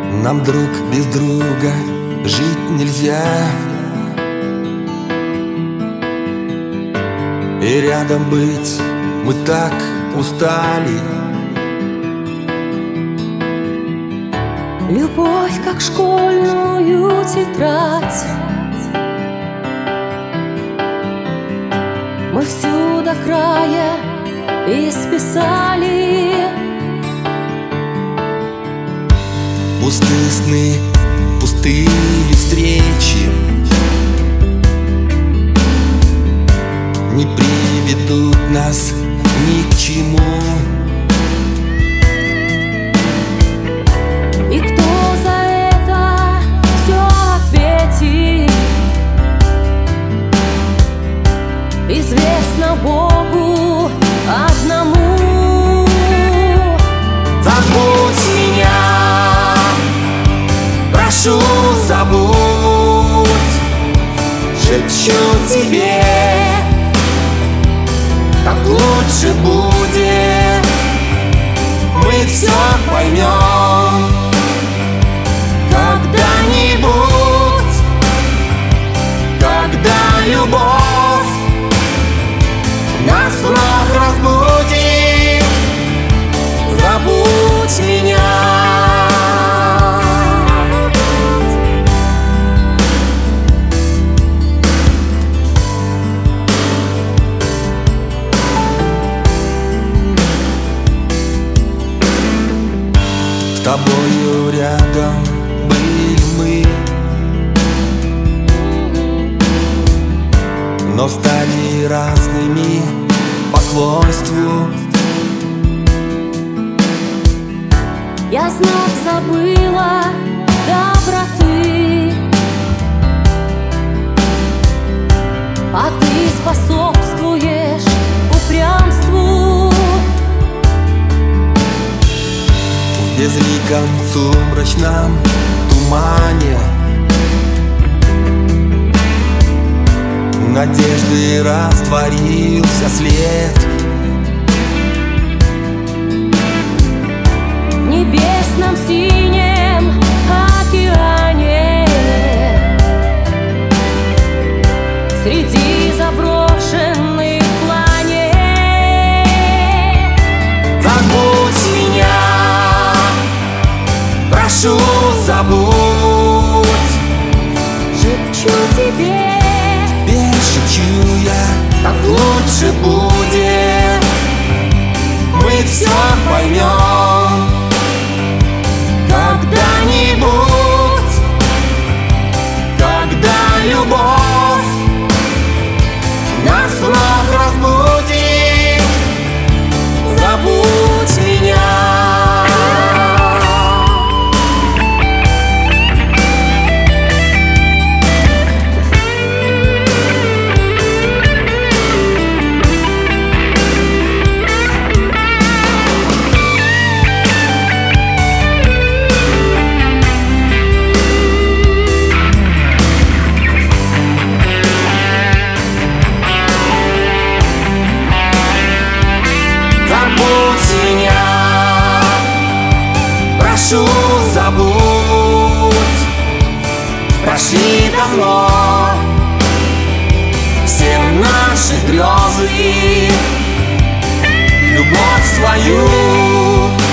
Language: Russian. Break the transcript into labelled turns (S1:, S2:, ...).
S1: Нам друг без друга жить нельзя, и рядом быть мы так устали.
S2: Любовь, как школьную тетрадь, мы всю до края исписали.
S1: Пустые сны, пустые встречи не приведут нас ни к чему.
S2: И кто за это все ответит, известно Богу одному.
S1: Забудь меня, прошу, забудь, шепчу тебе, так лучше будет. Мы все поймем когда-нибудь, когда любовь нас вновь разбудит. Забудь меня. С тобою рядом были мы, но стали разными по свойству.
S2: Я знак забыла доброты, а ты способствуешь упрямству.
S1: В безликом сумрачном тумане надежды растворился след.
S2: В небесном синем океане среди заброшенных планет.
S1: Забудь меня, прошу, забудь,
S2: шепчу тебе,
S1: шепчу я, так лучше будет. Мы все поймем когда-нибудь, когда любовь нас вновь разбудит. Забудь меня. Прошу, забудь, прошли давно все наши грезы. Любовь свою